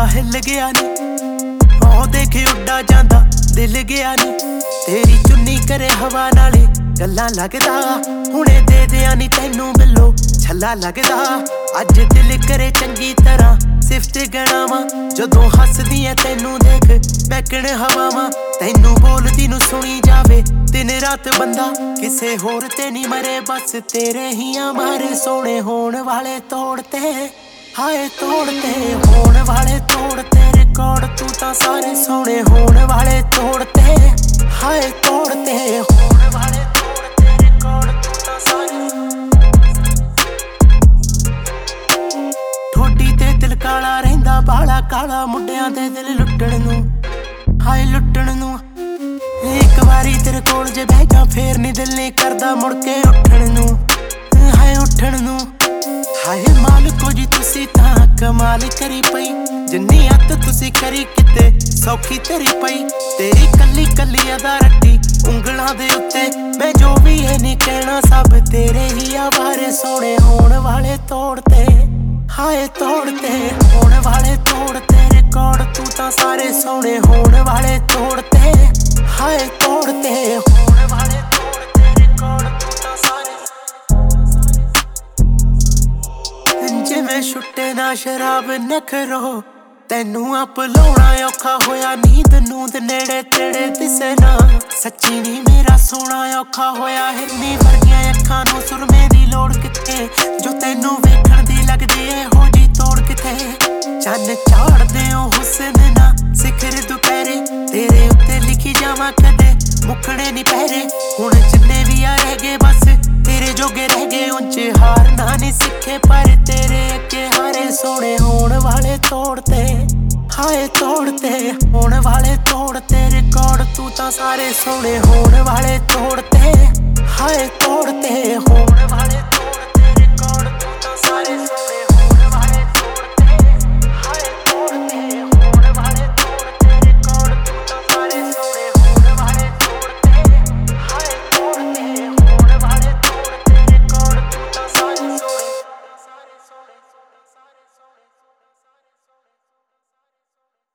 हिल गया नी ओ देख उड्डा जांदा दिल गया नी तेरी चुन्नी करे हवा नाले गल्लां लगदा हुणे दे दियां नी तैनू बिल्लो छल्ला लगदा अज दिल करे चंगी तरह सिफत गणावां जदों हसदी ऐ तैनू देख बैकण हवावां तैनू बोलदी नू सुनी जावे दिन रात बंदा किसे होर ते नी मरे बस तेरे ही मारे सोने होण वाले तोड़ते हाय तोड़ते होण वाले तोड़ते रिकॉर्ड तू तां सारे सोने होण वाले तोड़ते हाय तोड़ते होण वाले तोड़ते रिकॉर्ड तू तां सारे ठोडी ते दिल काला रहिंदा बाला काला मुंडियां दे दिल लुट्टण नू हाय लुट्टण नू एक वारी तेरे कोल जे बह जा फेर नी दिल नहीं करदा मुड़ के उठण नू हाय उठण नू हाय मालिको जी तुसी तां कमाल करी पई जिन्नी अत तुसी करी किते सौखी तेरी पई तेरी कल्ली कल्ली अदा रट्टी उंगलां दे उत्ते मैं जो भी है नहीं कहना सब तेरे ही आवारे सोने होण वाले तोड़ते हाय तोड़ते होण वाले तोड़ते रिकॉर्ड तू तां सारे सोने होण वाले तोड़ते हाय तोड़ते होण वाले तोड़ते रिकॉर्ड तू तां सारे जिवें छुट्टे ना शराब नखरो तैनू आप लाउणा औखा होया नींद नूंद नेड़े तेड़े दिसे ना सच्ची नी मेरा सोना औखा होया हिरनी वर्गियां अखां नू सुरमे दी लोड़ किथे जो तैनू वेखण दी लगदी ऐ हो जी तोड़ किथे चन्न चाड़दे ओ हुस्न ना सिखर दुपहरे तेरे उत्ते लिखी जावां कदे मुखड़े नी पहरे हुण जिन्ने भी आ रह गए बस तेरे जोगे रह गए उंच हारना नहीं सिखे पर तेरे अगे हारे सोने होण वाले तोड़ते हाय तोड़ते होण वाले तोड़ते रिकॉर्ड तू तां सारे सोने होण वाले तोड़ते हाय तोड़ते होण वाले